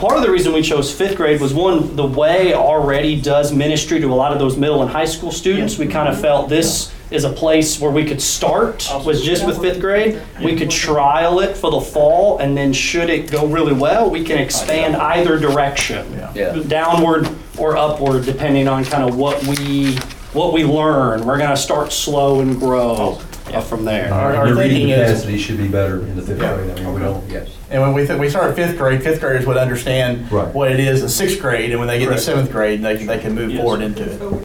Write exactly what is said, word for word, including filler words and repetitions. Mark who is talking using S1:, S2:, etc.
S1: part of the reason we chose fifth grade was, one, the way already does ministry to a lot of those middle and high school students. We kind of felt this is a place where we could start, was just with fifth grade. We could trial it for the fall, and then should it go really well, we can expand either direction,
S2: Yeah.
S1: downward or upward, depending on kind of what we what we learn. We're going to start slow and grow uh, from there.
S3: Our, our
S4: Your reading
S3: thinking is,
S4: capacity should be better in the fifth
S3: Yeah.
S4: grade. I mean, we don't.
S2: Yes.
S3: and when we th- we started fifth grade, fifth graders would understand
S4: Right.
S3: what it is in sixth grade, and when they get to
S1: Correct.
S3: seventh grade, they can, they can move
S1: Yes.
S3: forward into it.